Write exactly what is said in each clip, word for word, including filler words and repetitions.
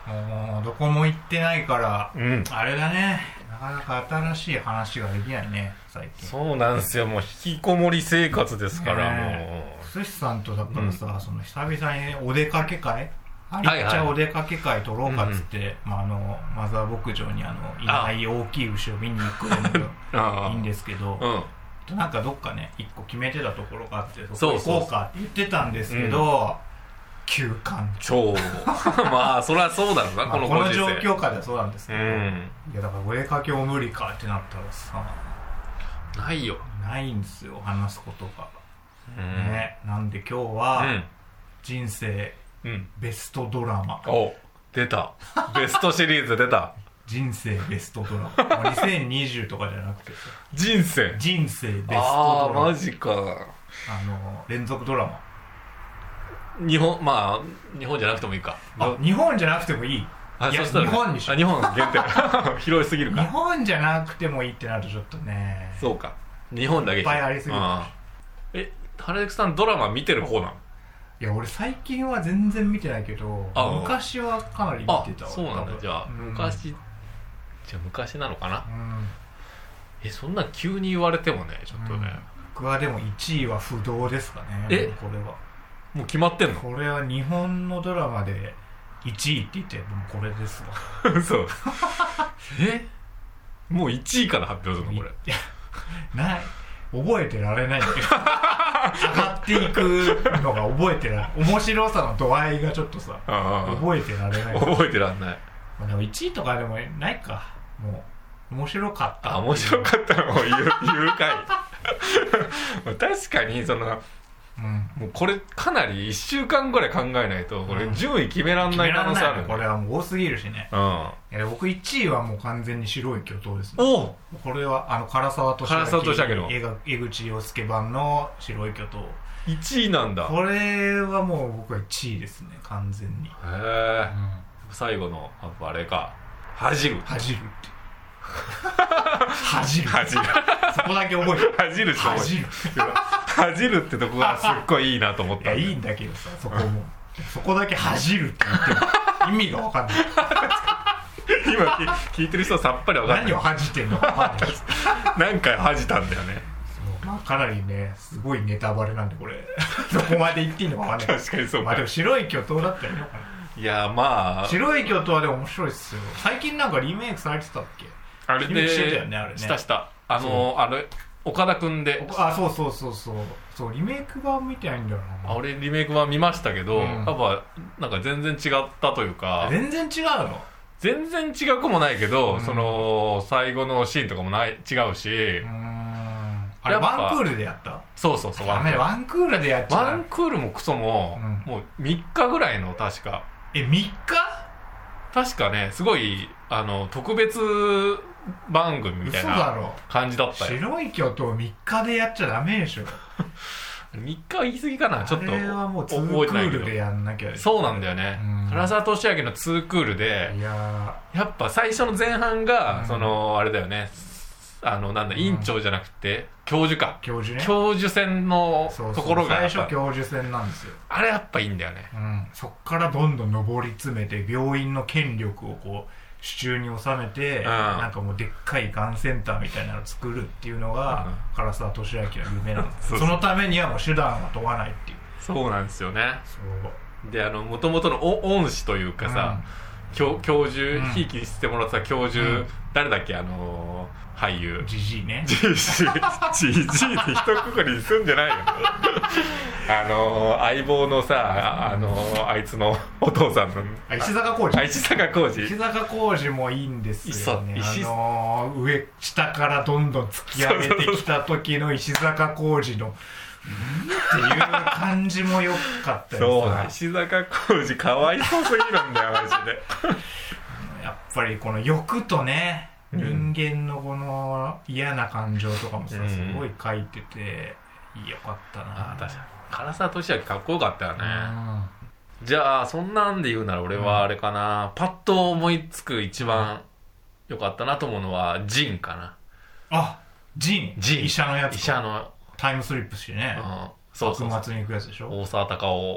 もうどこも行ってないから、 うん、 あれだね、なかなか新しい話ができないね最近。 そうなんですよ、もう引きこもり生活ですから、 ね、もう寿司さんとだからさ、うん、その久々にお出かけ会、あはいはい、 じゃあお出かけ会取ろうかっつって、うんうん、まあ、あのマザー牧場にあのいない大きい牛を見に行くのがいいんですけど、うん、なんかどっかね一個決めてたところがあって、そこ行こうかって言ってたんですけど、うん、休館超まあそりゃそうだろうな、 まあ、 このこの状況下ではそうなんですけど、うん、いやだからお出かけも無理かってなったらさ、 ないよ、 ないんですよ話すことが、うんね、なんで今日は、うん、人生、うん、ベストドラマ、 お出たベストシリーズ出た人生ベストドラマにせんにじゅうとかじゃなくて人生人生ベストドラマ、 あーマジか、 あの連続ドラマ、 日本、まあ日本じゃなくてもいいか、 あ日本じゃなくてもいい、 あいやそしたら、ね、 日本にしよう、 あ日本限定広いすぎるか、 日本じゃなくてもいいってなるとちょっとね、 そうか、日本だけいっぱいありすぎる。 え、原宿さんドラマ見てる方なの？ いや俺最近は全然見てないけど、昔はかなり見てたわ。 あそうなんだ、じゃあ、うん、昔じゃあ昔なのかな、うん、えそんな急に言われてもねちょっとね、うん、 僕はでもいちいは不動ですかね。 えこれはもう決まってんの？これは日本のドラマでいちいって言ってもうこれですわそうえもういちいから発表するのこれ？いやない、覚えてられないんだけど上がっていくのが覚えてられない、面白さの度合いがちょっとさ覚えてられない、 覚えてらんない、 まあ、でもいちいとかでもないか、もう面白かった、 あ面白かったのも言う言うかい確かにそのうん、もうこれかなりいっしゅうかんぐらい考えないとこれ順位決めらんない可能性ある、ね、 これはもう多すぎるしね、うん、いや僕いちいはもう完全に白い巨頭ですね。 おこれはあの唐沢寿明の江口洋介版の白い巨頭いちいなんだ。これはもう僕はいちいですね完全に。へえ、うん、最後のあれか恥じる恥じるって恥じる恥じるそこだけ覚えて恥じる恥じる恥じるってとこがすっごいいいなと思ったんだ。 いやいいんだけどさ、そこもそこだけ恥じるって言っても意味が分かんない今聞いてる人はさっぱり分かんない。 何を恥じてんのか分かんないです何回恥じたんだよね。 そう、まあ、かなりねすごいネタバレなんでこれどこまで言っていいのか分かんない確かにそうか。 まあでも白い巨頭だったらいいのかな。 いやまあ白い巨頭はでも面白いっすよ。最近なんかリメイクされてたっけ？ あれでしてたよね、あれね。 したしたあのあれ岡田くんで、 あそうそうそうそうそうリメイク版見てないんだよな。 あ俺リメイク版見ましたけど、うん、やっぱなんか全然違ったというか。 全然違うの？ 全然違くもないけど、うん、その最後のシーンとかもない違うし、うーんあれワンクールでやった？ そうそうそう、 ワンクールワンクールでやっちゃう。 ワンクールもクソも、うん、もうみっかぐらいの確か。 えみっか？ 確かねすごいあの特別番組みたいな感じだったよ。 白い巨頭みっかでやっちゃダメでしょみっかは言い過ぎかな、ちょっとあれはもうツークールでやんなきゃ。 そうなんだよね、唐沢寿明のツークールで、いややっぱ最初の前半が、うん、そのあれだよね、あのなんだ、うん、院長じゃなくて教授か、 教授ね、 教授選のところがそうそう最初教授選なんですよ。 あれやっぱいいんだよね、 うん、そっからどんどん上り詰めて病院の権力をこう手中に収めて、うん、なんかもうでっかいがんセンターみたいなのを作るっていうのが、うん、唐沢寿明の夢なんですそうそう。そのためにはもう手段は問わないっていう。 そうなんですよね。 そうであの元々の恩師というかさ、うん、教, 教授ひいきしてもらった教授、うん、誰だっけ、あのー、俳優ジジイね。 ジジイジジイって一括りにすんじゃないよあのー、相棒のさ、あのー、あいつのお父さんの石坂浩二。 石坂浩二石坂浩二もいいんですよね。あのー、上下からどんどん突き上げてきた時の石坂浩二のっていう感じも良かったよ。 そうだ、石坂浩二かわいそうすぎるんだよマジでやっぱりこの欲とね、人間のこの嫌な感情とかもさ、うん、すごい書いてて良かったな。 あ確かに唐沢寿明かっこよかったよね、うん、じゃあそんなんで言うなら俺はあれかな、うん、パッと思いつく一番良かったなと思うのはジンかな。 あジンジン医者のやつ。 医者のタイムスリップしてね、うん、そうそうそう悪末に行くやつでしょ。 大沢たかお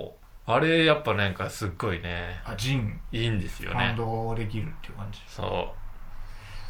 あれやっぱなんかすっごいね、 あ、ジンいいんですよね。 感動できるっていう感じ。 そう。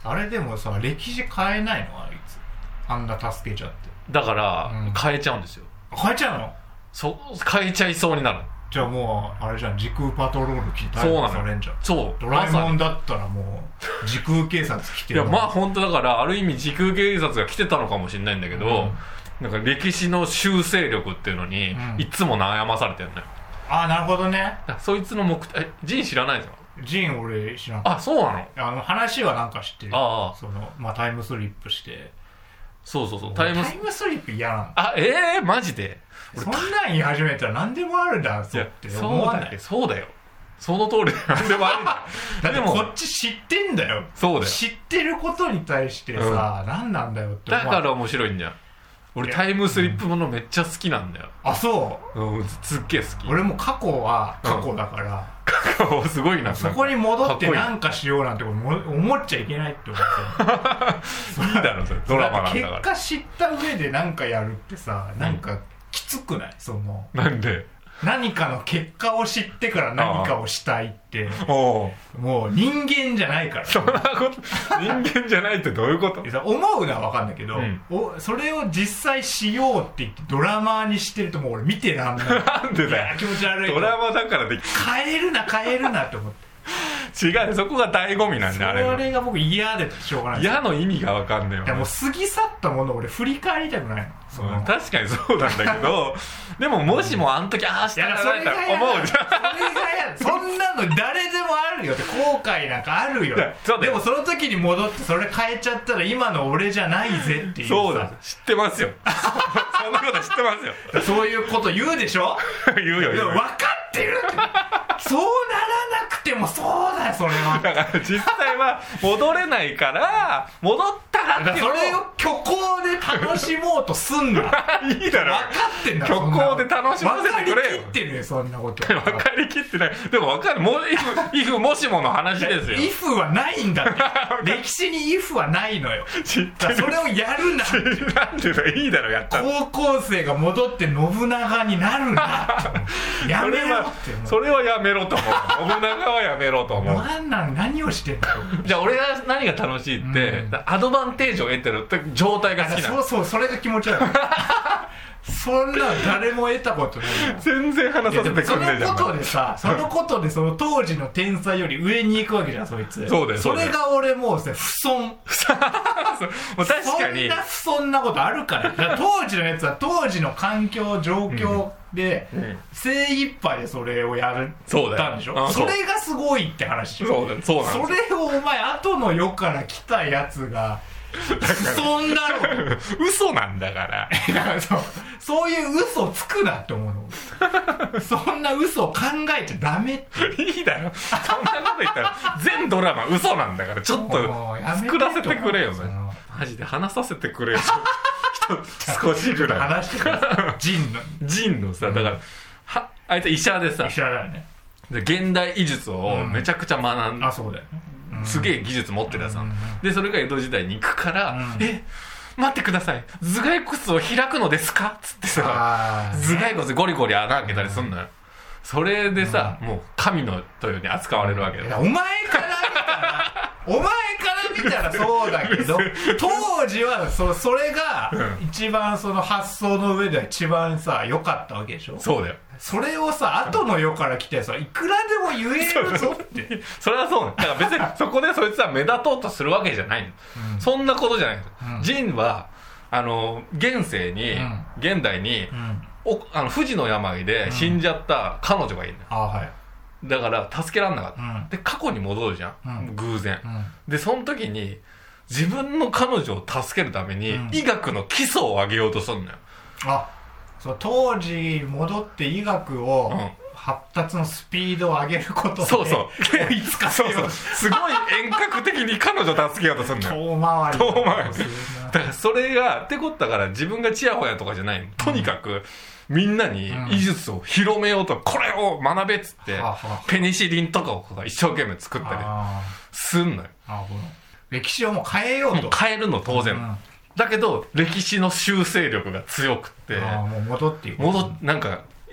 あれでもさ、歴史変えないのあいつ。あんな助けちゃって。 だから、 うん、 変えちゃうんですよ。 変えちゃうの？ そう、変えちゃいそうになる。 じゃあもうあれじゃん、時空パトロール来て逮捕されんじゃん。 そう。 ドラえもんだったらもう時空警察来ていやまあ本当だからある意味時空警察が来てたのかもしれないんだけど、うん、なんか歴史の修正力っていうのに、うん、いつも悩まされてるのよ。 ああ、なるほどね。 そいつの目的、え、ジン知らないですか？ ジン俺知らない。 あ、そうなの？ あの話はなんか知ってる。 ああ、 そのまあタイムスリップして。 そうそうそう。 タイムタイムスリップ嫌なの。 あ、ええー、マジで？ そんなん言い始めたら何でもあるんだぞって思わない。 そうだよ。その通りで何でもあるんだ。 だってこっち知ってんだよ。 そうだよ。 知ってることに対してさ、うん、何なんだよって思う。 だから面白いんじゃん。俺タイムスリップものめっちゃ好きなんだよ。 うん、あ、そう、 うん、すっげえ好き。 俺も過去は過去だから、うん、 過去すごいな。 そこに戻ってなんかしようなんて思っちゃいけないって思っていいだろそれ、ドラマなんだから。 結果知った上でなんかやるってさ、なんかきつくない？そのなんで何かの結果を知ってから何かをしたいってもう人間じゃないから。 そんなこと人間じゃないってどういうこと？ 思うのは分かんないけど、うん、おそれを実際しようって言ってドラマーにしてるともう俺見てらんない。 なんでだよ、 気持ち悪い。 ドラマだからでき変えるな変えるなって思って違う、そこが醍醐味なんだ。あれそれが僕嫌でしょうがない。 嫌の意味が分かんないよ。 いやもう過ぎ去ったものを俺振り返りたくないの。その、 うん、確かにそうなんだけどでももしもあの時ああしたらないら思うじゃん。それが嫌。そんなの誰でもあるよって、後悔なんかあるよ。でもその時に戻ってそれ変えちゃったら今の俺じゃないぜっていう。 そうだ、知ってますよそんなこと知ってますよ。 そういうこと言うでしょ言うよ言うよ。 分かってるってそうならなくてもそうだよ、それは。 だから実際は戻れないから戻ったらっていうのをそれを虚構で楽しもうとすんな。 いいだろ、 分かってんだ。 虚構で楽しませてくれよ。 分かりきってるよそんなこと。 分かりきってない。でも分かる。もう if, if もしもの話ですよ。 if はないんだって歴史に if はないのよ。 知ってる。 それをやるなって。 なんでだ、いいだろやったら。 高校生が戻って信長になるなってやめろって。 それはやめろと思う。信長はやめろと思う。 何なん何をしてんだろう。 じゃあ俺が何が楽しいって、うん、アドバンテージを得てるって状態が好きなの。 そうそう、それが気持ち悪いそんな誰も得たことない。 全然話させてくんねえじゃん。 そのことでさ、そのことでその当時の天才より上に行くわけじゃん、そいつ。 そうだよ。 それが俺もうさ、不損。もう確かに。 そんな不損なことあるから。だから当時のやつは当時の環境状況で、うんうん、精一杯でそれをやるったんでしょ。 そ, それがすごいって話。 そうだよ。そうなんです。 それをお前後の世から来たやつがそんなの嘘なんだからだからそう、そういう嘘つくなって思うのそんな嘘を考えちゃダメっていいだろ。そんなこと言ったら全ドラマ嘘なんだから、ちょっと作らせてくれよね。マジで話させてくれよ少しぐらい話してくれ。ジンのジンのさ、だからはあいつ医者でさ、 医者だよね。 で現代医術をめちゃくちゃ学んで、 あ、そうだよね。 すげえ技術持ってたさ、うん、でそれが江戸時代に行くから、うん、え待ってください、頭蓋骨を開くのですかっつってさ、頭蓋骨ゴリゴリ穴開けたりすんのよ、うん、それでさ、うん、もう神のというように扱われるわけだよ。 お前から見たらお前から見たらそうだけど当時は そ, それが一番その発想の上では一番さ良かったわけでしょ。 そうだよ。 それをさ後の世から来てさ、いくらでも言えるぞってそれはそうね。だから別にそこでそいつは目立とうとするわけじゃないの、うん、そんなことじゃないの、うん、ジンはあの現世に、うん、現代に、うん、おあの不治の病で死んじゃった彼女がいるのよ、 うん、あ、はい、 だから助けらんなかった、うん、で過去に戻るじゃん、うん、偶然、うん、でその時に自分の彼女を助けるために、うん、医学の基礎を上げようとするのよ。 あ、そう当時戻って医学を、うん、発達のスピードを上げることでそうそう追いつかせようそうそうすごい遠隔的に彼女を助けようとするのよ。 遠回り遠回りだからそれがってことだから自分がチヤホヤとかじゃないの、とにかく、うん、みんなに医術を広めようと、うん、これを学べっつって、ははペニシリンとかを一生懸命作ったりすんのよ。 ああ、歴史をもう変えようと。 もう変えるの当然、うん、だけど歴史の修正力が強くって、 あ、もう戻っていく。 戻なんか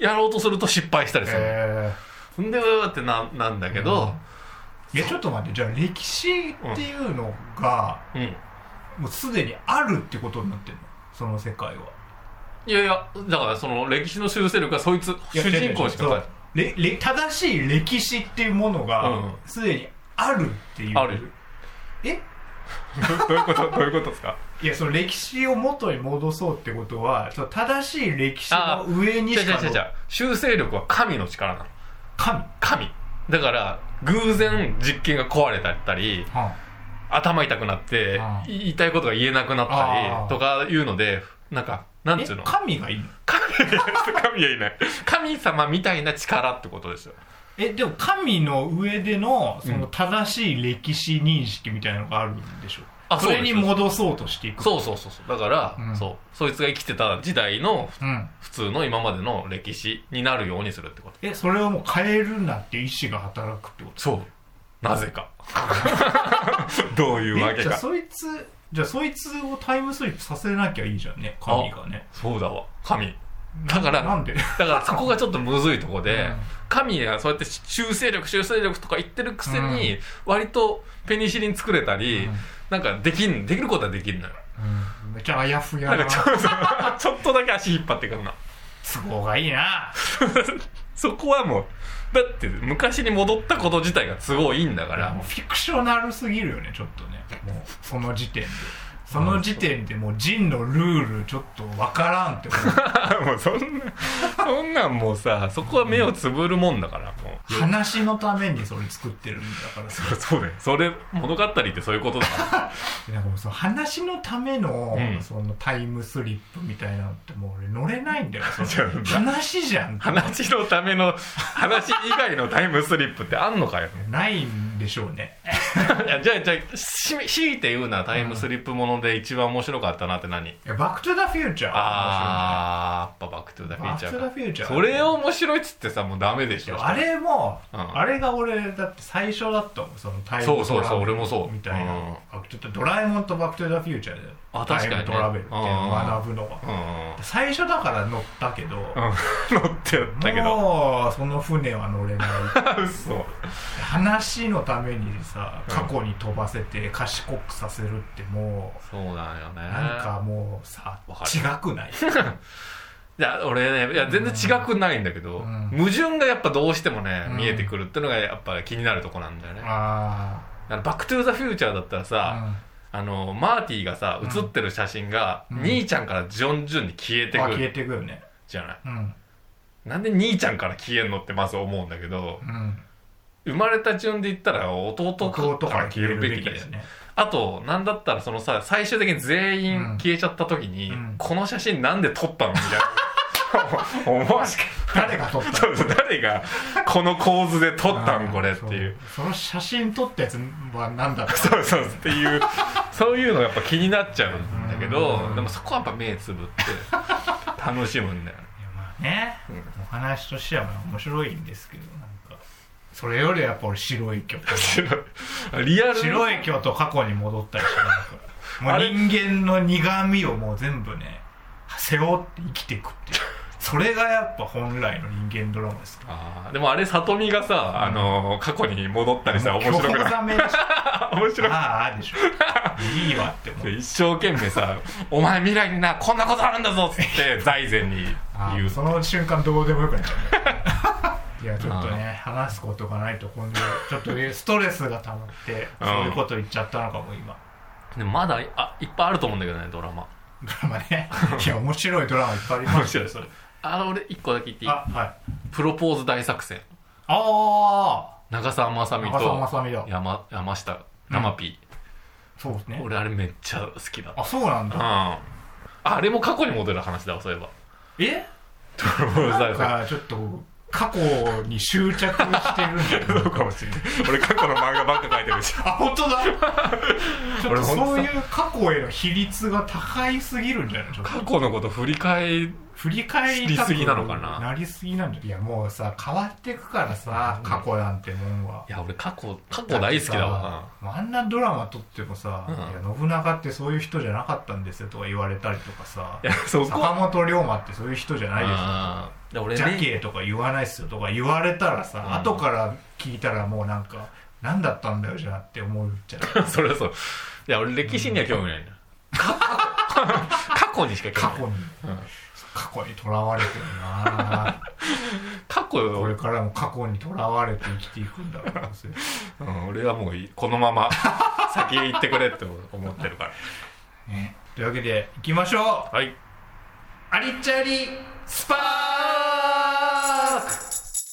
やろうとすると失敗したりする、えー、んでうーって な, なんだけど、 うん、いやちょっと待って、じゃあ歴史っていうのが、うん、もうすでにあるってことになってるの、その世界は。 いやいや、だからその歴史の修正力がそいつ主人公しかない。 れ正しい歴史っていうものがすでにあるっていう、 ある。 えどういうことどういうことですか。 いや、その歴史を元に戻そうってことは、その正しい歴史の上にしかの。 違う違う違う、修正力は神の力なの。 神神だから偶然実験が壊れたり、はあ、頭痛くなって、はあ、言いたいことが言えなくなったりとかいうので、なんかなんつうの、 神がいるの。 神神はいない神様みたいな力ってことですよ。 え、でも神の上でのその正しい歴史認識みたいなのがあるんでしょう、うん、それに戻そうとしていく。 そうそうそうそう、だから、うん、そうそいつが生きてた時代の、うん、普通の今までの歴史になるようにするってこと。 え、それをもう変えるなっていう意思が働くってこと。 そう、なぜかどういうわけか。 じゃあそいつじゃあそいつをタイムスリップさせなきゃいいじゃんね、神がね。 そうだわ、神だからなんでだからそこがちょっとむずいとこで、うん、神がそうやって修正力修正力とか言ってるくせに、うん、割とペニシリン作れたり、うん、なんかできんできることはできるのよ、 うん、めっちゃあやふやな、 なんかちょちょっとだけ足引っ張ってくるの。 都合がいいなそこはもうだって昔に戻ったこと自体が都合いいんだから。 もうフィクショナルすぎるよね、ちょっとね。もうその時点でその時点でもうジンのルールちょっとわからんって思うもうそんなそんなんもうさ、そこは目をつぶるもんだから、もう話のためにそれ作ってるんだから。 そうそうだよ、それ物語ってそういうことだからなんかもうその話のための、うん、そのタイムスリップみたいなのってもう俺乗れないんだよ。そ話じゃん。 話のための話以外のタイムスリップってあんのかよ。 ないんでしょうねいやじゃあじゃあし強いて言うならタイムスリップもので一番面白かったなって何？いやバックトゥザフューチャー。 あー、やっぱバックトゥザフューチャー。 バックトゥザフューチャー。 それ面白いっつってさ、もうダメでしょ。 あれも、うん、あれが俺だって最初だったもん、そのタイムトラベル。そうそうそう、俺もそうみたいな、うん、ちょっとドラえもんとバックトゥザフューチャーであ確かに、ね、 タイムトラベルっていうのを学ぶのは、うん、最初だから乗ったけど、うん、 乗ってやったけどもうその船は乗れない嘘話のためにさ、過去に飛ばせて賢くさせるってもう、そうなんよね。 なんかもうさ、違くないいや俺ね、いや全然違くないんだけど、うん、矛盾がやっぱどうしてもね、うん、見えてくるってのがやっぱ気になるとこなんだよね。ああ、バックトゥザフューチャーだったらさ、うん、あのマーティがさ写ってる写真が、うん、兄ちゃんから順々に消えてくる、 消えてくるねじゃない、うん、なんで兄ちゃんから消えんのってまず思うんだけど、うん、生まれた順で言ったら弟から消えるべきだよね。あとなんだったらそのさ、最終的に全員消えちゃった時に、うん、この写真なんで撮ったのみたいな思わしか誰が撮ったのそうそう、誰がこの構図で撮ったんこれっていう、 その写真撮ったやつは何だったそうそうっていうそういうのがやっぱ気になっちゃうんだけど、でもそこはやっぱ目つぶって楽しむんだよね。 いやまあね、うん、お話としては面白いんですけど、なんかそれよりやっぱ俺白い巨とリアル白い巨と過去に戻ったりしてなんかもう人間の苦味をもう全部ね背負って生きていくっていうそれがやっぱ本来の人間ドラマですから。 あでもあれ里見がさ、うん、あの過去に戻ったりしたら面白くない面白いああでしょいいわって思う一生懸命さお前未来になこんなことあるんだぞっつって財前に言うその瞬間どうでもよくなっちゃういやちょっとね話すことがないと今度ちょっとストレスが溜まってそういうこと言っちゃったのかも今。 でもまだあいっぱいあると思うんだけどねドラマドラマねいや面白いドラマいっぱいありますよそれ。 あの俺一個だけ言っていい？ あ、はい、 プロポーズ大作戦。 ああ長澤まさみと山山下生 P、 うん、そうですね。 俺あれめっちゃ好きだ。 あそうなんだ、うん、 あれも過去に戻る話だわそういえば。 えプロポーズ大作戦なんかちょっと過去に執着してるんだよそうかもしれない俺過去の漫画ばっか描いてるしあ本当だちょっとそういう過去への比率が高いすぎるんじゃない？ 過去のこと振り返振り返りたくなりすぎなのかななりすぎなんだ。いやもうさ変わっていくからさ、うん、過去なんてもんは。 いや俺過去過去大好きだわ。 あんなドラマ撮ってもさ、うん、いや信長ってそういう人じゃなかったんですよとか言われたりとかさ、いやそこ坂本龍馬ってそういう人じゃないですよ、ね、ジャケとか言わないっすよとか言われたらさ、うん、後から聞いたらもうなんか何だったんだよじゃあって思っちゃう。 それはそう。いや俺歴史には興味ないんだ、うん、過去にしか興味ない。過去に、うん過去にとらわれてるな過去よ。 これからも過去にとらわれて生きていくんだろう、 うん、俺はもうこのまま先へ行ってくれって思ってるから、 ね、というわけで行きましょう。はい。 アリッチャリスパーク。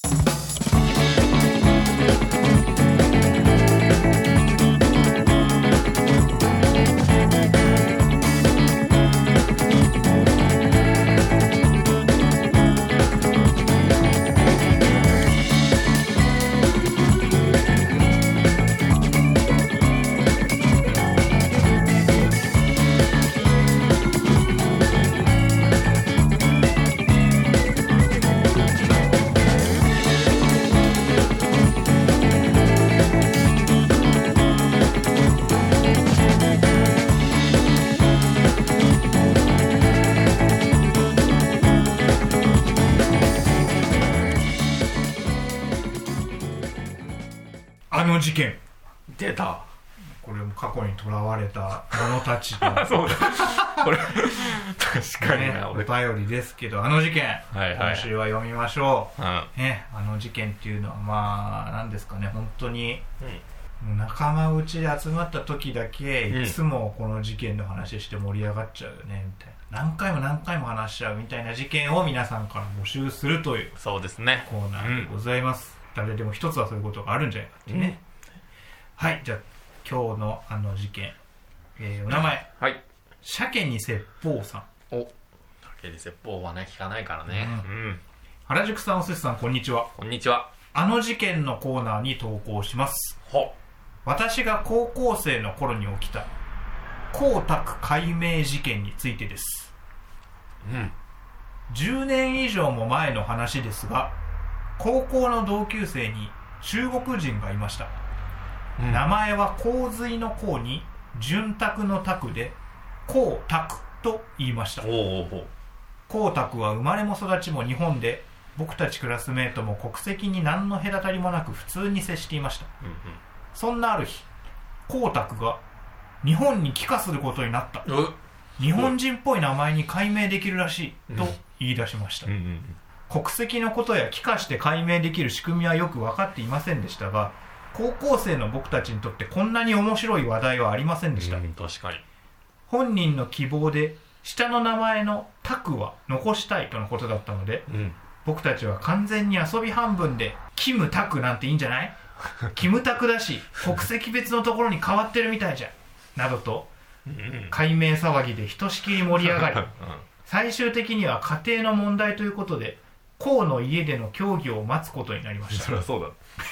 あの事件出た。 これも過去にとらわれた者たちのそうだこれ確かに、ね、 お便りですけど、あの事件、はいはい、今週は読みましょう、うんね、あの事件っていうのはまあ何ですかね、本当に、うん、仲間内で集まった時だけいつもこの事件の話して盛り上がっちゃうよねみたいな、何回も何回も話しちゃうみたいな事件を皆さんから募集するというそうですねコーナーでございます、うん、誰でも一つはそういうことがあるんじゃないかってね、うん、はい。じゃあ今日のあの事件、えー、お名前、 はい、 鮭に説法さん。 お、鮭に説法はね聞かないからね、うんうん、 原宿さん、おすしさん、こんにちは。 こんにちは。 あの事件のコーナーに投稿します。ほ、私が高校生の頃に起きた江沢解明事件についてです、うん、じゅうねん以上も前の話ですが、高校の同級生に中国人がいました。うん、名前は洪水の洪に潤沢の沢で江沢と言いました。江沢は生まれも育ちも日本で、僕たちクラスメートも国籍に何の隔たりもなく普通に接していました。うんうん、そんなある日、江沢が日本に帰化することになった。日本人っぽい名前に改名できるらしいと言い出しました。うんうんうん、国籍のことや帰化して改名できる仕組みはよく分かっていませんでしたが、高校生の僕たちにとってこんなに面白い話題はありませんでした。うん、確かに。本人の希望で下の名前のタクは残したいとのことだったので、うん、僕たちは完全に遊び半分でキムタクなんていいんじゃないキムタクだし国籍別のところに変わってるみたいじゃんなどと改名騒ぎでひとしきり盛り上がり、うん、最終的には家庭の問題ということで江の家での協議を待つことになりました。 そりゃそうだ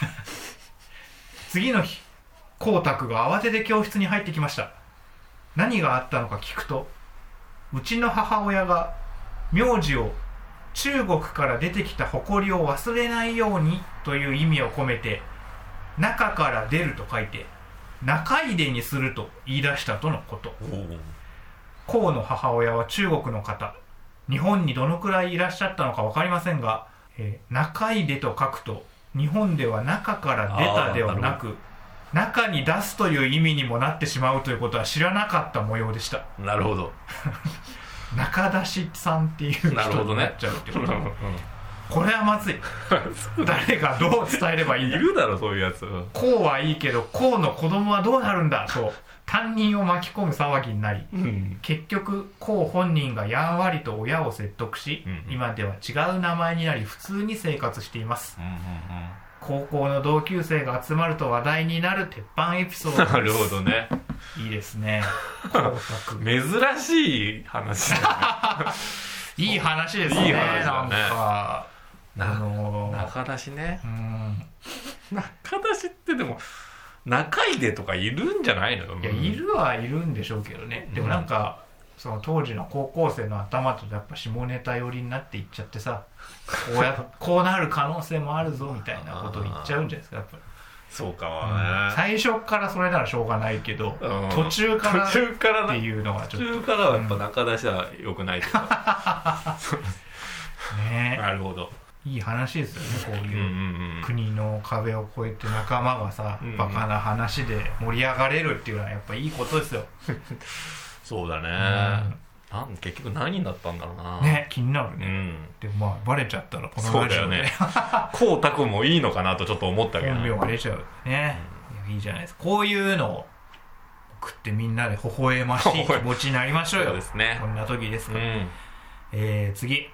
次の日、江沢が慌てて教室に入ってきました。何があったのか聞くと、うちの母親が名字を中国から出てきた誇りを忘れないようにという意味を込めて、中から出ると書いて中出にすると言い出したとのこと。江の母親は中国の方、日本にどのくらいいらっしゃったのか分かりませんが、えー、中出と書くと日本では中から出たではなく中に出すという意味にもなってしまうということは知らなかった模様でした。 なるほど中出しさんっていう人になっちゃうってこと、ね、これはまずい誰がどう伝えればいいんだ。 いるだろそういうやつ。 こうはいいけどこうの子供はどうなるんだと担任を巻き込む騒ぎになり、うん、結局こう本人がやんわりと親を説得し、うんうん、今では違う名前になり普通に生活しています、うんうんうん、高校の同級生が集まると話題になる鉄板エピソードです。 なるほどね。 いいですね珍しい話だねいい話ですね。 いい話だね。 なんかあのー、中出しね、うん、中出しってでも中出とかいるんじゃないの。 いやいるはいるんでしょうけどね、うん、でもなんかその当時の高校生の頭とやっぱ下ネタ寄りになっていっちゃってさ、こうやこうなる可能性もあるぞみたいなことを言っちゃうんじゃないですかやっぱり。 そうかはね、 うん、最初からそれならしょうがないけど、 うん、 途中から途中からっていうのがちょっと途中からはやっぱ中出しは良くないとか、 うん、ねえ、 なるほど、 いい話ですよねこういう国の壁を越えて仲間がさ、うんうん、バカな話で盛り上がれるっていうのはやっぱいいことですよそうだね、うん、なん結局何になったんだろうなね、気になるね、 うん、 でもまあバレちゃったらこのラジオで、ね、 こうたくんもいいのかなとちょっと思ったけど、 本名が出ちゃうね、うん、いやいいじゃないですか、こういうのを食ってみんなで微笑ましい気持ちになりましょうよ。 そうですね、 こんな時ですから、うん、えー、次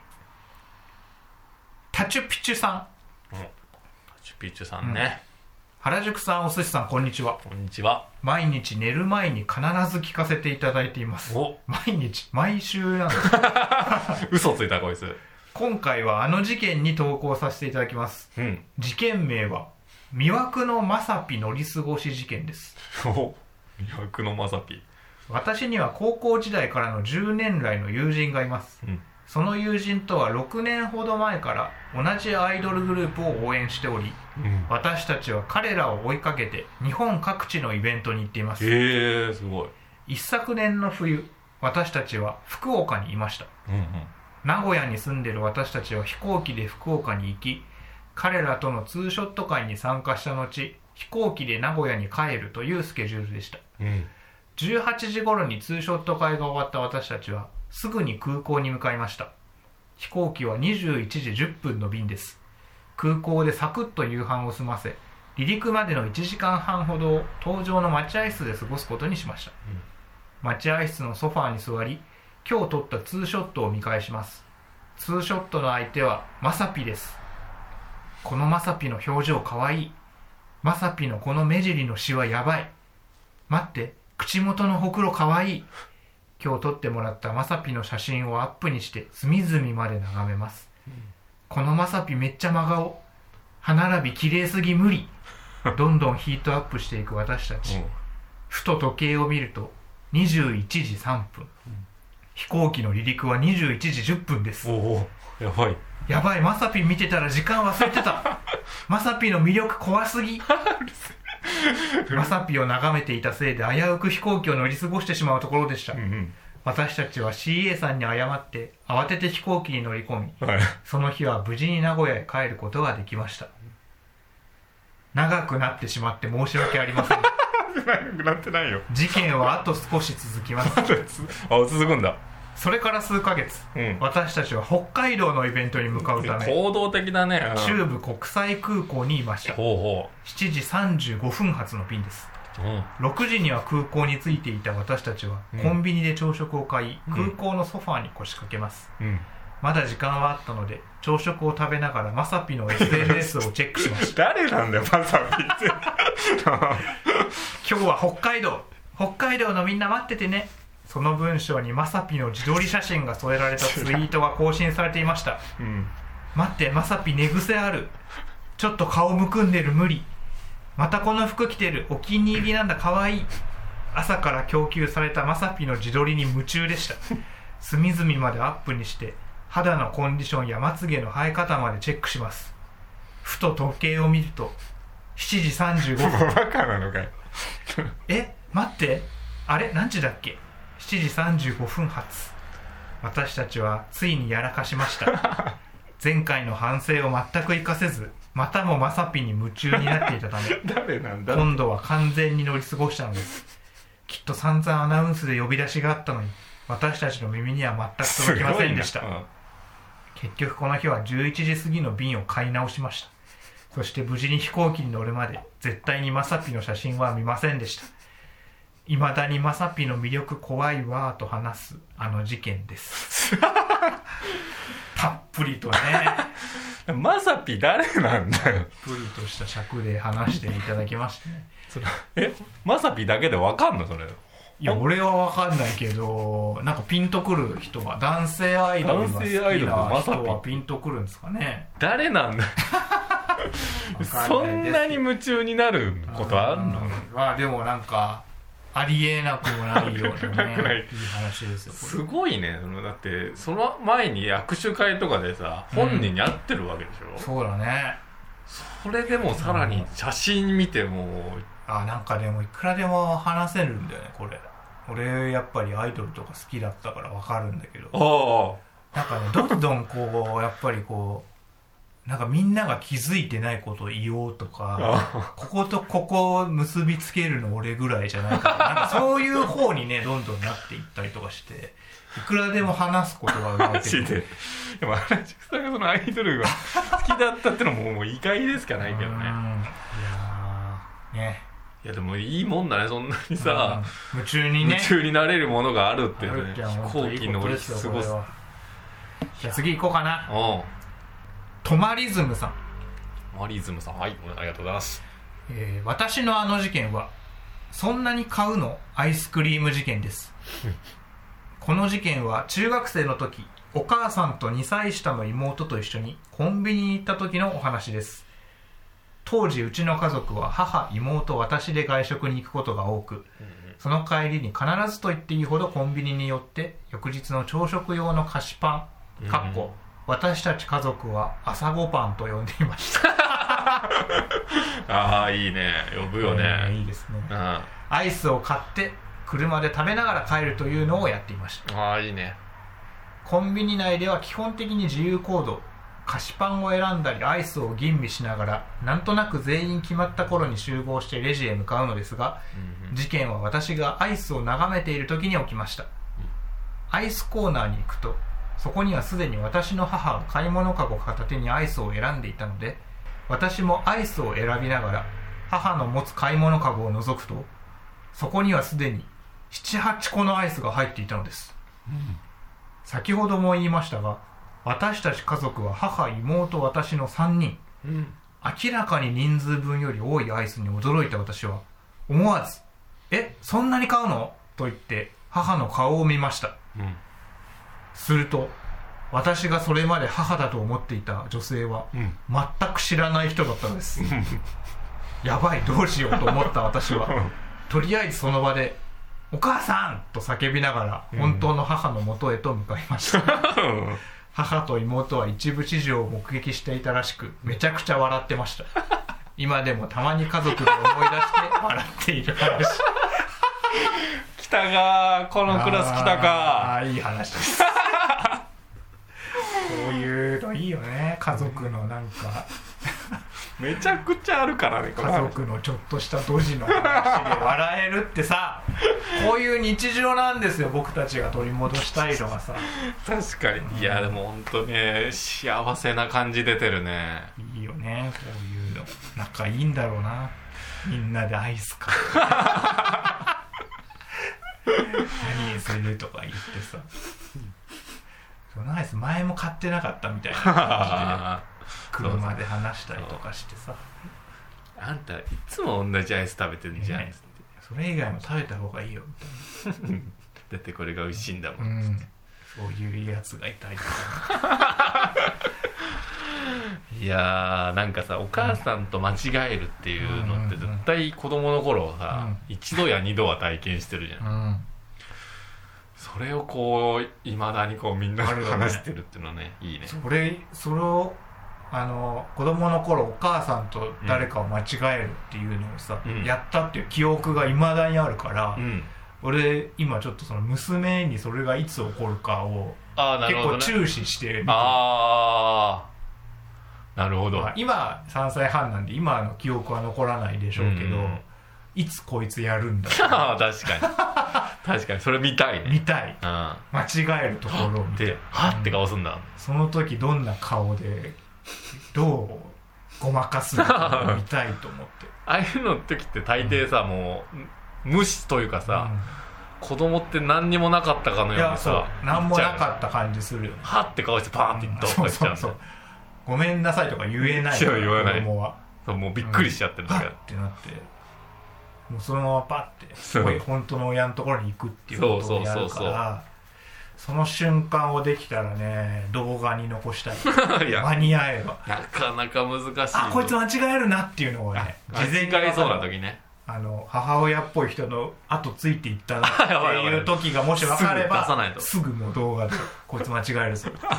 タチュピチュさん、うん、タチュピチュさんね、 うん、原宿さん、お寿司さん、こんにちは。 こんにちは。 毎日寝る前に必ず聞かせていただいています。 お、 毎日毎週なんです嘘ついたこいつ。 今回はあの事件に投稿させていただきます、うん、事件名は魅惑のまさぴ乗り過ごし事件です。 お、魅惑のまさぴ。 私には高校時代からのじゅうねん来の友人がいます、うん、その友人とはろくねんほど前から同じアイドルグループを応援しており、うん、私たちは彼らを追いかけて日本各地のイベントに行っています。 へー、すごい。 一昨年の冬、私たちは福岡にいました、うんうん、名古屋に住んでいる私たちは飛行機で福岡に行き、彼らとのツーショット会に参加した後、飛行機で名古屋に帰るというスケジュールでした、うん、じゅうはちじ頃にツーショット会が終わった私たちはすぐに空港に向かいました。飛行機はにじゅういちじじゅっぷんの便です。空港でサクッと夕飯を済ませ、離陸までのいちじかんはんほどを搭乗の待合室で過ごすことにしました、うん、待合室のソファーに座り、今日撮ったツーショットを見返します。ツーショットの相手はまさぴです。このまさぴの表情かわいい。まさぴのこの目尻のシワやばい。待って、口元のほくろかわいい。今日撮ってもらったまさぴの写真をアップにして隅々まで眺めます、うん、このまさぴめっちゃ真顔。歯並び綺麗すぎ無理。どんどんヒートアップしていく私たち、うん、ふと時計を見るとにじゅういちじさんぷん、うん、飛行機の離陸はにじゅういちじじゅっぷんです。 おお、やばいやばい、まさぴ見てたら時間忘れてた。まさぴの魅力怖すぎ。まさぴを眺めていたせいで危うく飛行機を乗り過ごしてしまうところでした、うんうん、私たちは シーエー さんに謝って慌てて飛行機に乗り込み、はい、その日は無事に名古屋へ帰ることができました。長くなってしまって申し訳ありません。 長くなってないよ。 事件はあと少し続きます。 あ、続くんだ。 それから数ヶ月、うん、私たちは北海道のイベントに向かうため行動的だね、 うん、中部国際空港にいました。 ほうほう。 しちじさんじゅうごふん発の便です、うん、ろくじには空港に着いていた私たちは、うん、コンビニで朝食を買い、空港のソファーに腰掛けます、うん、まだ時間はあったので朝食を食べながらまさぴの エスエヌエス をチェックしました。 誰なんだよまさぴって。 今日は北海道北海道のみんな待っててね。その文章にまさぴの自撮り写真が添えられたツイートが更新されていました、うん、待って、まさぴ寝癖ある。ちょっと顔むくんでる無理。またこの服着てる。お気に入りなんだかわいい。朝から供給されたまさぴの自撮りに夢中でした。隅々までアップにして肌のコンディションやまつげの生え方までチェックします。ふと時計を見るとしちじさんじゅうごふん。 バカなのかよ。 え、待って、あれ何時だっけ。しちじさんじゅうごふん発。私たちはついにやらかしました。前回の反省を全く活かせず、またもまさぴに夢中になっていたため誰なんだ、 今度は完全に乗り過ごしたのです。きっと散々アナウンスで呼び出しがあったのに私たちの耳には全く届きませんでした、うん、結局この日はじゅういちじ過ぎの便を買い直しました。そして無事に飛行機に乗るまで絶対にまさぴの写真は見ませんでした。いまだにまさぴの魅力怖いわーと話すあの事件です。たっぷりとね。 まさぴ誰なんだよ。 たっぷりとした尺で話していただきましてね。 それえまさぴだけでわかんのそれ。 いや俺はわかんないけど、なんかピンとくる人は男性アイドルが好きな人はピンとくるんですかね。 誰なんだよ。そんなに夢中になることあるの。 まあでもなんかありえなくもないようなねいい話ですよ。 すごいね。だってその前に握手会とかでさ本人に会ってるわけでしょ、うん、 そうだね。 それでもさらに写真見ても、うん、 あなんかでもいくらでも話せるんだよねこれ。俺やっぱりアイドルとか好きだったから分かるんだけど、あなんかねどんどんこうやっぱりこうなんかみんなが気づいてないことを言おうとかこことここを結びつけるの俺ぐらいじゃないかなんかそういう方にねどんどんなっていったりとかしていくらでも話すことが生まれてくる。 でも原宿さんがそのアイドルが好きだったってのももう意外でしかないけどね。いやねいやでもいいもんだねそんなにさ、 うん、夢中にね夢中になれるものがあるってね飛行機乗りすごい。 じゃあ次行こうかな。 おうトマリズムさん。 トマリズムさんはいありがとうございます、 えー、私のあの事件はそんなに買うのアイスクリーム事件ですこの事件は中学生の時お母さんとにさい下の妹と一緒にコンビニに行った時のお話です。当時うちの家族は母、妹、私で外食に行くことが多く、その帰りに必ずと言っていいほどコンビニに寄って翌日の朝食用の菓子パンかっこ私たち家族は朝ごパンと呼んでいましたああいいね呼ぶよね、 えー、いいですね、うん、アイスを買って車で食べながら帰るというのをやっていました。 ああいいね。 コンビニ内では基本的に自由行動、菓子パンを選んだりアイスを吟味しながらなんとなく全員決まった頃に集合してレジへ向かうのですが、うんうん、事件は私がアイスを眺めている時に起きました、うん、アイスコーナーに行くとそこにはすでに私の母が買い物かご片手にアイスを選んでいたので私もアイスを選びながら母の持つ買い物かごを覗くとそこにはすでにななはちこのアイスが入っていたのです、うん、先ほども言いましたが私たち家族は母、妹、私のさんにん、うん、明らかに人数分より多いアイスに驚いた私は思わずえ、そんなに買うのと言って母の顔を見ました、うん、すると私がそれまで母だと思っていた女性は、うん、全く知らない人だったのですやばいどうしようと思った私はとりあえずその場でお母さんと叫びながら本当の母の元へと向かいました母と妹は一部始終を目撃していたらしくめちゃくちゃ笑ってました今でもたまに家族で思い出して笑っている話来たかこのクラス来たかああいい話ですこういうのいいよね家族のなんかめちゃくちゃあるからね家族のちょっとしたドジの話で笑えるってさこういう日常なんですよ僕たちが取り戻したいのがさ確かに、うん、いやでも本当ね幸せな感じ出てるねいいよねこういうの仲いいんだろうなみんなでアイスか何するとか言ってさそのアイス前も買ってなかったみたいな感じで車で話したりとかしてさあんたいつも同じアイス食べてるじゃん、ね、 それ以外も食べた方がいいよみたいなだってこれが美味しいんだもん、 うん、そういうやつがいたりとかいやーなんかさお母さんと間違えるっていうのって絶対子供の頃はさ、うん、一度や二度は体験してるじゃん、うん、それをこういまだにこうみんなで話してるっていうのはねいいねそれそれをあの子供の頃お母さんと誰かを間違えるっていうのをさ、うん、やったっていう記憶がいまだにあるから、うん、俺今ちょっとその娘にそれがいつ起こるかを結構注視して見てる。 ああなるほど、まあ、 今さんさいはんなんで今の記憶は残らないでしょうけど、うん、いつこいつやるんだ確かに確かにそれ見たいね見たい、うん、間違えるところを見てはって顔すんだ、うん、 その時どんな顔でどうごまかすのか見たいと思ってああいうの時って大抵さ、うん、もう無視というかさ、うん、子供って何にもなかったかのようにさ何もなかった感じするよねはって顔してパーンっていったとかしちゃうんだよ、うん、そうそうそうごめんなさいとか言えないから言わない子供はそうもうびっくりしちゃってるんだけど、 うん、ってなってもうそのままパッて本当の親のところに行くっていうことをやるからその瞬間をできたらね動画に残したいいや間に合えばなかなか難しいあこいつ間違えるなっていうのをね事前に間違えそうな時ねあの母親っぽい人の後ついていったなっていう時がもし分かればすぐもう動画でこいつ間違えるぞ教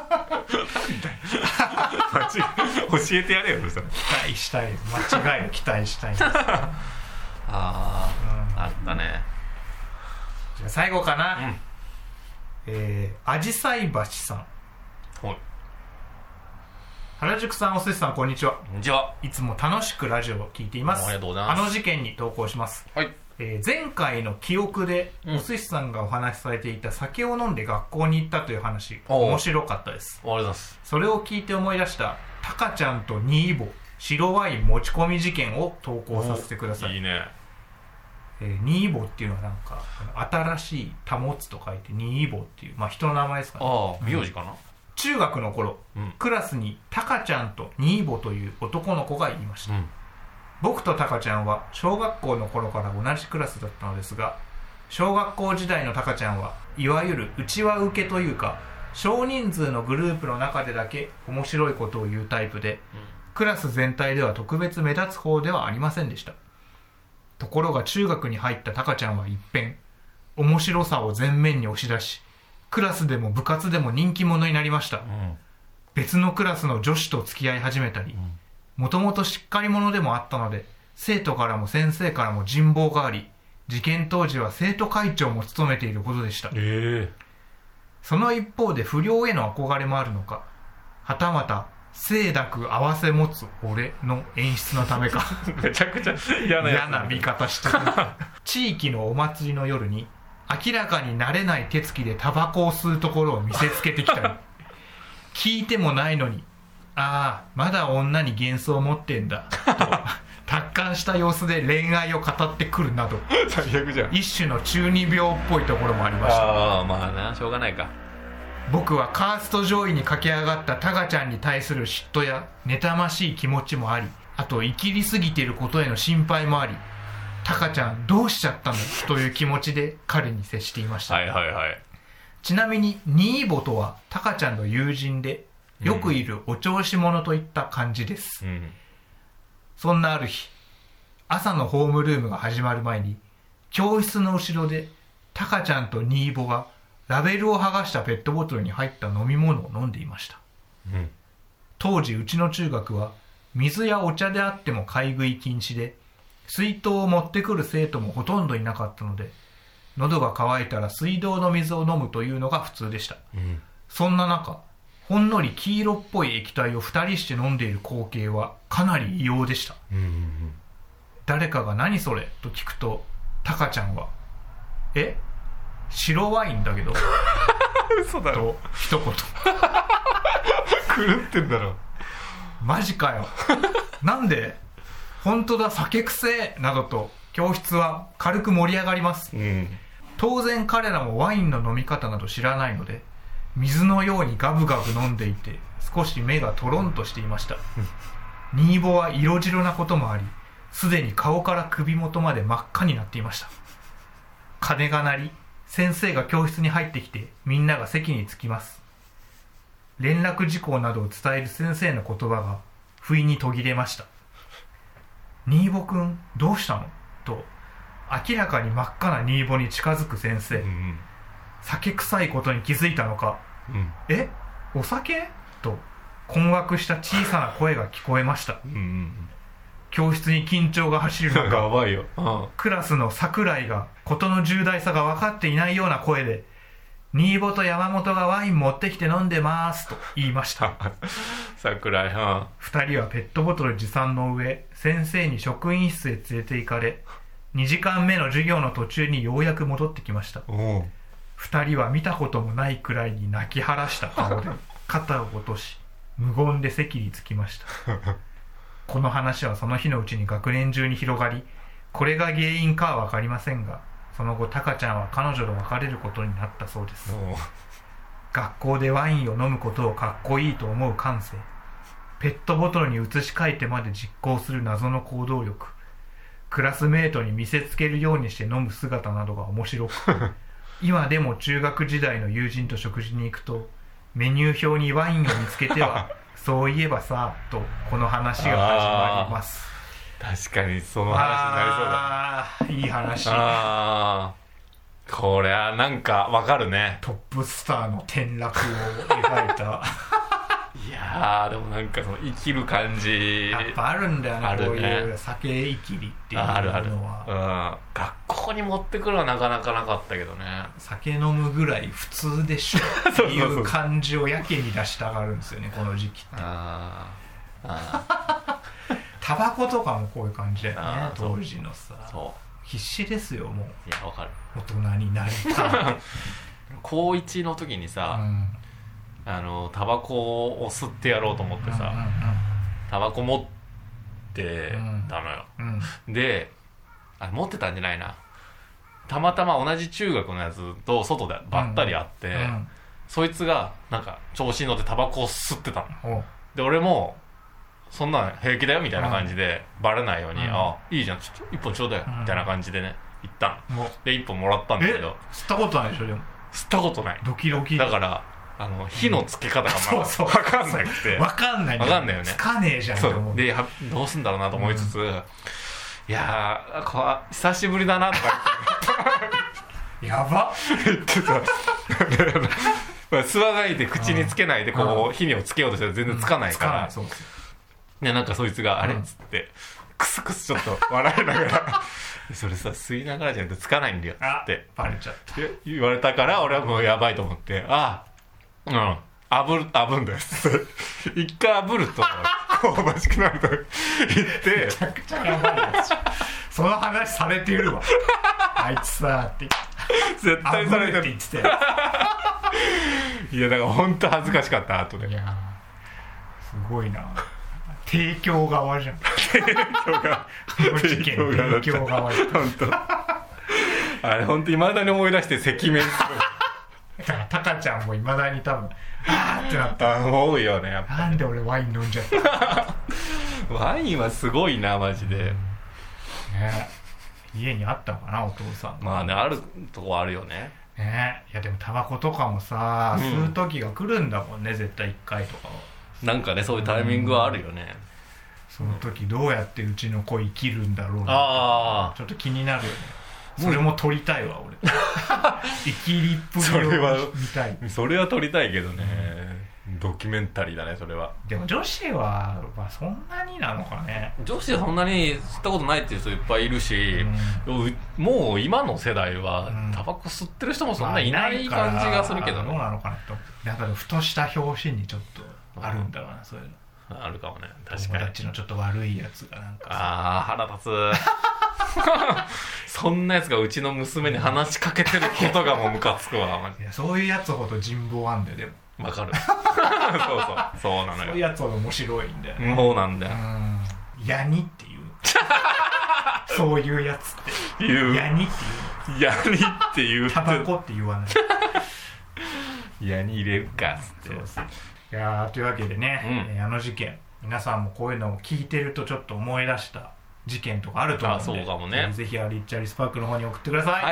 えてやれよ。 期待したい、間違いを期待したいですああ、うん、あったね。 じゃあ最後かな、うん、えー、あじさい橋さん。はい。原宿さん、おすしさん、こんにちは。 こんにちは。 いつも楽しくラジオを聞いています。 ありがとうございます。 あの事件に投稿します。 はい。 えー、前回の記憶で、うん、おすしさんがお話しされていた酒を飲んで学校に行ったという話、面白かったです。 ありがとうございます。 それを聞いて思い出したタカちゃんとニーボ白ワイン持ち込み事件を投稿させてください。 いいね。 えー、ニーボっていうのはなんか新しい保つと書いてニーボっていう、まあ、人の名前ですかね。 ああ、名字かな。 中学の頃、うん、クラスにタカちゃんとニーボという男の子がいました、うん、僕とタカちゃんは小学校の頃から同じクラスだったのですが、小学校時代のタカちゃんはいわゆる内輪受けというか、少人数のグループの中でだけ面白いことを言うタイプで、うん、クラス全体では特別目立つ方ではありませんでした。ところが中学に入ったタカちゃんは一変、面白さを前面に押し出し、クラスでも部活でも人気者になりました、うん、別のクラスの女子と付き合い始めたり、もともとしっかり者でもあったので、生徒からも先生からも人望があり、事件当時は生徒会長も務めているほどでした、えー、その一方で不良への憧れもあるのか、はたまた清濁合わせ持つ俺の演出のためかめちゃくちゃ嫌なやつ、 嫌な見方してる地域のお祭りの夜に明らかに慣れない手つきでタバコを吸うところを見せつけてきたり聞いてもないのに、ああまだ女に幻想を持ってんだと達観した様子で恋愛を語ってくるなど最悪じゃん。 一種の中二病っぽいところもありました。 ああまあな、しょうがないか。 僕はカースト上位に駆け上がったタカちゃんに対する嫉妬や妬ましい気持ちもあり、あと生きりすぎていることへの心配もあり、タカちゃんどうしちゃったのという気持ちで彼に接していました。 はいはいはい。 ちなみにニーボとはタカちゃんの友人で、よくいるお調子者といった感じです、うん、そんなある日、朝のホームルームが始まる前に教室の後ろでタカちゃんとニーボがラベルを剥がしたペットボトルに入った飲み物を飲んでいました、うん、当時うちの中学は水やお茶であっても買い食い禁止で、水筒を持ってくる生徒もほとんどいなかったので、喉が渇いたら水道の水を飲むというのが普通でした、うん、そんな中、ほんのり黄色っぽい液体を二人して飲んでいる光景はかなり異様でした、うんうんうん、誰かが何それと聞くと、タカちゃんはえ白ワインだけど嘘だろと一言狂ってんだろマジかよなんで本当だ酒くせなどと教室は軽く盛り上がります、うん、当然彼らもワインの飲み方など知らないので、水のようにガブガブ飲んでいて少し目がトロンとしていました、うん、ニーボは色白なこともあり、すでに顔から首元まで真っ赤になっていました。鐘が鳴り、先生が教室に入ってきてみんなが席に着きます。連絡事項などを伝える先生の言葉が不意に途切れました。ニーボくんどうしたのと明らかに真っ赤なニーボに近づく先生、うんうん、酒臭いことに気づいたのか、うん、えお酒と困惑した小さな声が聞こえました、うんうん、教室に緊張が走る中、 やばいよ、うん、 クラスの桜井が事の重大さが分かっていないような声で、ニーボと山本がワイン持ってきて飲んでますと言いました桜井、うん、 二人はペットボトル持参の上、先生に職員室へ連れて行かれ、にじかんめの授業の途中にようやく戻ってきました。二人は見たこともないくらいに泣き晴らした顔で肩を落とし、無言で席に着きましたこの話はその日のうちに学年中に広がり、これが原因かは分かりませんが、その後タカちゃんは彼女と別れることになったそうです。学校でワインを飲むことをかっこいいと思う感性、ペットボトルに移し替えてまで実行する謎の行動力、クラスメートに見せつけるようにして飲む姿などが面白く今でも中学時代の友人と食事に行くと、メニュー表にワインを見つけてはそういえばさとこの話が始まります。 確かにその話になりそうだ。 あーいい話。 あーこれはなんかわかるね。 トップスターの転落を描いたいやーでもなんかその生きる感じやっぱあるんだよね、 あるね、 こういう酒生きりっていうのは。 あるある、うん、学校に持ってくるのはなかなかなかったけどね。 酒飲むぐらい普通でしょっていう感じをやけに出したがるんですよね、この時期って。ああタバコとかもこういう感じだよね、当時のさ。そう必死ですよ、もう。 いやわかる、 大人になりたい高いちの時にさ、うんあのタバコを吸ってやろうと思ってさ、うんうんうん、タバコ持ってたのよ、うんうん、であ持ってたんじゃないな、たまたま同じ中学のやつと外でばったり会って、うんうん、そいつがなんか調子に乗ってタバコを吸ってたので、俺もそんなん平気だよみたいな感じで、うん、バレないように、うん、あいいじゃんちょっと一本ちょうだよ、うん、みたいな感じでね言ったの、うん、で一本もらったんだけど、 吸ったことないでしょ。でも吸ったことない、 ドキドキだからあの火のつけ方がまだ分かんなくて、 分かんないんだよ、 分かんないよね、 つかねえじゃんそうでやどうすんだろうなと思いつつ、うん、いやーこ久しぶりだなとか言ってやば言ってた吸わないで口につけないでこう火をつけようとしたら全然つかないから、うん、そうでなんかそいつがあれっつってクスクスちょっと笑いながらそれさ吸いながらじゃなくてつかないんだよってバレちゃって言われたから、俺はもうやばいと思って、あうん、炙る、炙るんです一回炙ると香ばしくなると言ってめちゃくちゃやばいやつその話されてるわあいつさって絶対されてるって言ってたよいやだから本当恥ずかしかった後で。いやすごいな、提供側じゃん提供側提供側提供側じゃん本当あれ本当未だに思い出して赤面するだからタカちゃんもいまだに多分あーってなった思うよねやっぱり。 なんで俺ワイン飲んじゃったワインはすごいなマジで、うんね、 家にあったのかなお父さん。 まあねあるとこあるよね。 ねいやでもタバコとかもさ、うん、吸う時が来るんだもんね絶対いっかいとかは。 なんかねそういうタイミングはあるよね、 うん、その時どうやってうちの子生きるんだろうなあちょっと気になるよね。それも撮りたいわ俺生きりっぷりを見たい。 それは撮りたいけどね、うん、ドキュメンタリーだねそれは。 でも女子は、まあ、そんなになのかね。 女子はそんなに吸ったことないっていう人いっぱいいるし、うん、もう今の世代はタバコ吸ってる人もそんなにいない感じがするけどね、 まあ、どうなのかなと。だからふとした表紙にちょっとあるんだろうな、うん、そういうのあるかもね。確かに友達のちょっと悪いやつがなんかああ腹立つそんなやつがうちの娘に話しかけてることがもうムカつくわ。 いやそういうやつほど人望あんだよ。でもわかるそうそうそうなのよ。 そういうやつほど面白いんだよね。そうなんだよ。 うんヤニっていうそういうやつって言う。 ヤニって言う。ヤニって言う。 タバコって言わないヤニ入れるかっつって。そうそう。 いやーというわけでね、うん、あの事件皆さんもこういうのを聞いてるとちょっと思い出した事件とかあると思うので、 あそうかもね、 ぜひアリッチャリスパークの方に送ってください。 はい。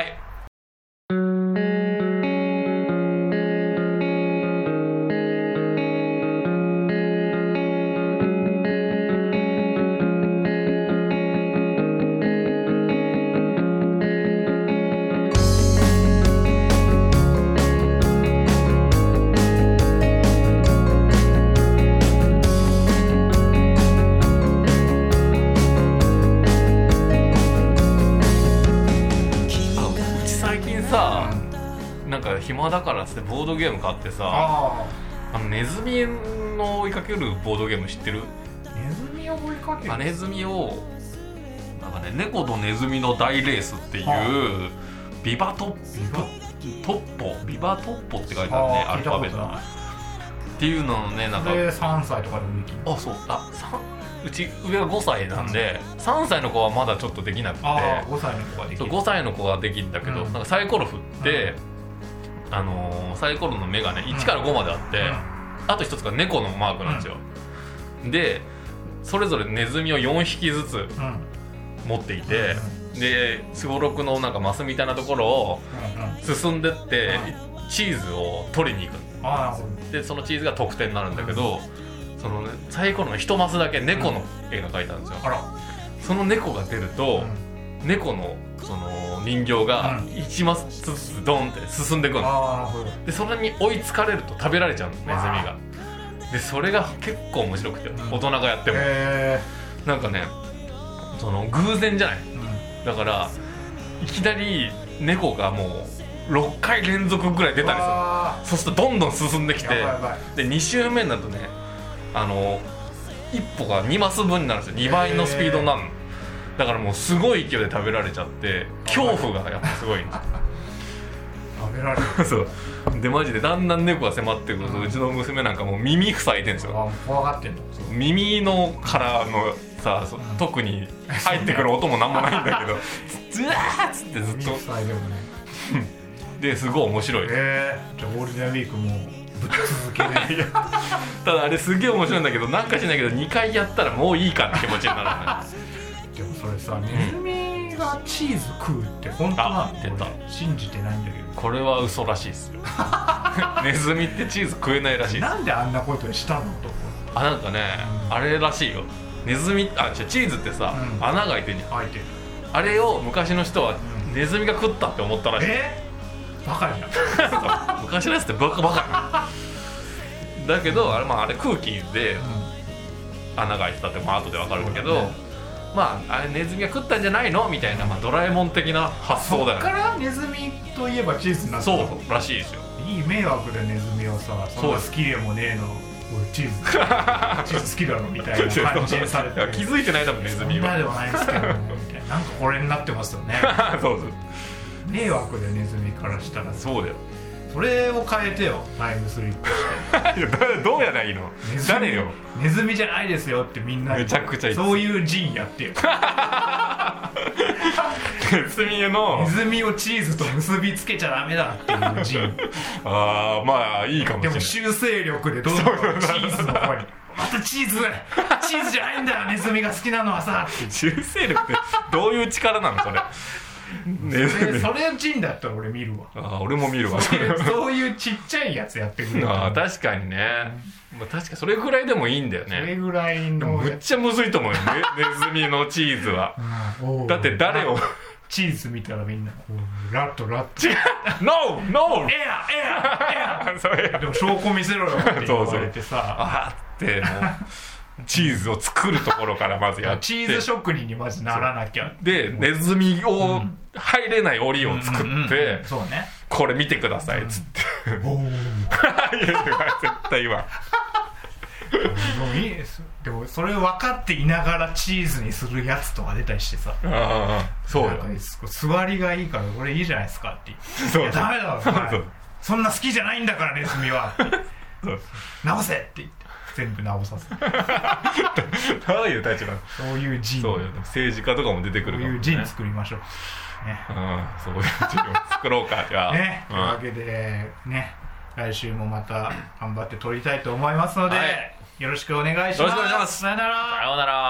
暇だからってボードゲーム買ってさ、ああのネズミの追いかけるボードゲーム知ってる？ ネズミを追いかける？ あネズミをなんかね猫とネズミの大レースっていう、はあ、ビバトットッポビバトッポって書いてあるね、アルファベットっていうののねなんかでさんさいとかでもできる。 あそうあうち上がごさいなんで、うん、さんさいの子はまだちょっとできなくて、 あごさいの子ができる。 ごさいの子ができるんだけど、うん、なんかサイコロ振って、うんあのー、サイコロの目がねいちからごまであって、うん、あとひとつが猫のマークなんですよ、うん、でそれぞれネズミをよんひきずつ持っていて、うん、ですごろくのなんかマスみたいなところを進んでって、うん、チーズを取りに行く、うん、でそのチーズが得点になるんだけど、うん、そのね、サイコロのいちマスだけ猫の絵が描いてあるんですよ、うん、 その猫が出ると、うん、猫のその人形が一マスずつドンって進んでいくの、うん、でそれに追いつかれると食べられちゃうのネズミが。でそれが結構面白くて、うん、大人がやってもなんかねその偶然じゃない、うん、だからいきなり猫がもうろっかい連続ぐらい出たりする。そうするとどんどん進んできて、でに周目になるとねあの一歩がにマス分になるんですよ。にばいのスピードになるの。だからもうすごい勢いで食べられちゃって恐怖がやっぱすごいんです食べられるそうでマジでだんだん猫が迫ってくると、うん、うちの娘なんかもう耳塞いでるんですよ。 怖がってんの。 耳のからのさ、うん、特に入ってくる音もなんもないんだけどズワーッつってずっと耳塞いでもねですごい面白い。 えー、じゃあゴールデンウィークもぶっ続けないただあれすげえ面白いんだけどなんかしないけどにかいやったらもういいかって気持ちになるねでもそれさ、ネズミがチーズ食うって本当なの？ 出た。 信じてないんだけど。 これは嘘らしいですよネズミってチーズ食えないらしいです。 なんであんなことしたのと。 あ、なんかね、うん、あれらしいよ。ネズミ、あ、チーズってさ、うん、穴が開いてんじゃん。 開いてる。 あれを昔の人はネズミが食ったって思ったらしい。 えー、バカじゃん昔のやつってバカバカだけどあれ、まあ、あれ空気で穴が開いてたって、まあ後で分かるけど、まあ、あれネズミが食ったんじゃないのみたいな、まあ、ドラえもん的な発想だよね。 そっからネズミといえばチーズになったの。そうらしいですよ。 いい迷惑でネズミをさ、そんな好きでもねえの俺チーズチーズ好きだろみたいな感じにされて気づいてない多分ネズミは。 そんなではないですけどみたいな、なんかこれになってますよねそうそう、 迷惑でネズミからしたら。 そうだよ。 それを変えてよ、タイムスリップしていやどうやないの。誰よ。 ネズミじゃないですよってみんなめちゃくちゃいい。 そういう陣やってよネズミのネズミをチーズと結びつけちゃダメだっていう陣ああ、まあいいかもしれない。 でも修正力でどんどんチーズの方にまたチーズチーズじゃないんだよネズミが好きなのはさって修正力ってどういう力なのそれね、それそれ陣だったら俺見るわ。 あ、俺も見るわ。 そういう、そういうちっちゃいやつやってくれる。 あ、確かにね、まあ、確かにそれぐらいでもいいんだよね。 それぐらいのむっちゃむずいと思うよねネズミのチーズは、うん、だって誰をチーズ見たらみんなラットラット違うノーノーエアエアエアそうやでも証拠見せろよって言われてさあってもうチーズを作るところからまずやってチーズ職人にまずならなきゃ。 でネズミを入れない檻を作って、うんうんうん、 そうね、 これ見てくださいっつって、うん、おー絶対今でもそれ分かっていながらチーズにするやつとか出たりしてさ、 あそうよ、 座りがいいからこれいいじゃないですかって言って、いやダメだろ そ, そんな好きじゃないんだからネズミはそう直せって言って全部直させるどういう立場。 そういう人そうよ、政治家とかも出てくるかも、ね、 そういう人作りましょうね、 うん、そういう人を作ろうかじゃあね、というわけでね、来週もまた頑張って撮りたいと思いますので、はい、よろしくお願いします。 よろしくお願いします。 さよなら。 さよなら。